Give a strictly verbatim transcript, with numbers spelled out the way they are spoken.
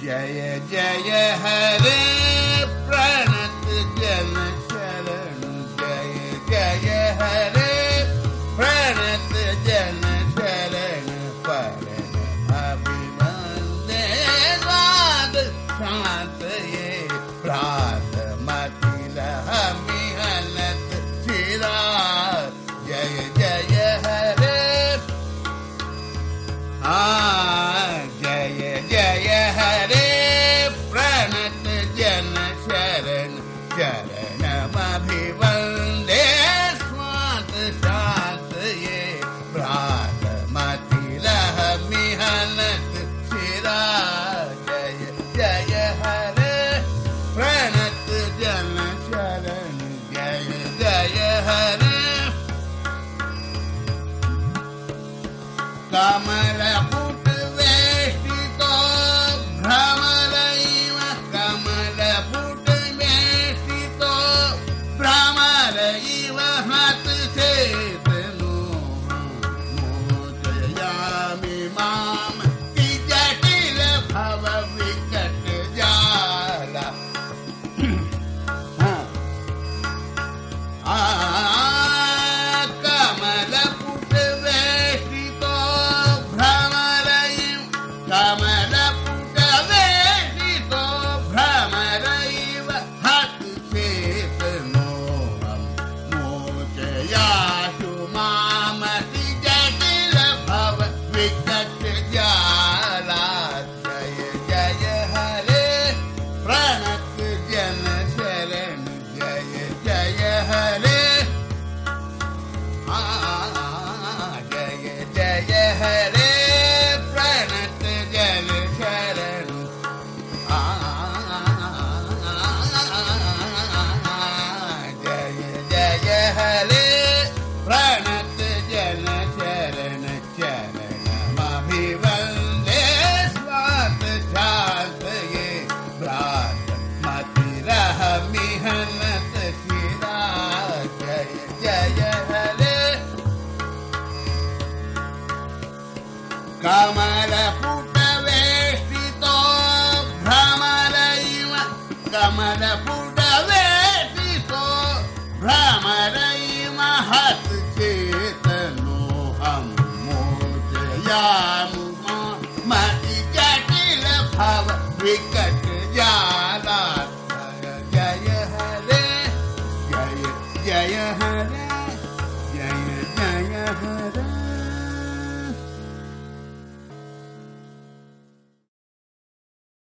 जय जय हरे प्रणत जन शरण जय जय हरे प्रणत जन शरण परण अभिवंदे स्वाद शांत ये प्रात मति रहमी हनत शिरा जय जय हरे आ जय जय हरे प्रणत जन शरण शरण अभिवंदे स्वात शांत ये प्रात मति रहमी हनत शिरा जय जय हरे प्रणत जन शरण जय जय हरे कमल पुट वेष्टितो भ्रमरैव कमल पुट वेष्टितो भ्रमरैव हत चेतनो मोचयामि माम कि जटिल भव विकट जाला आ कमल पुट वेष्टितो भ्रमरैव कमल पुट वेष्टितो भ्रमरैव हत चेतनो मोचयाशु मामति जटिल भव विकट जाला जय जय हरे प्रणत जन शरण जय जय हरे आ जय जय हरे प्रणत जन शरण आ जय जय हरे प्रणत जन शरण चरण अभिवंदे स्वात शांत ये प्रात मति रहमी हनत शिरा जय जय हरे कमल पुट वेष्टितो भ्रमरैव कमल पुट वेष्टितो भ्रमरैव हत चेतनो हम मोचयामि मति जटिल भव विकट जाला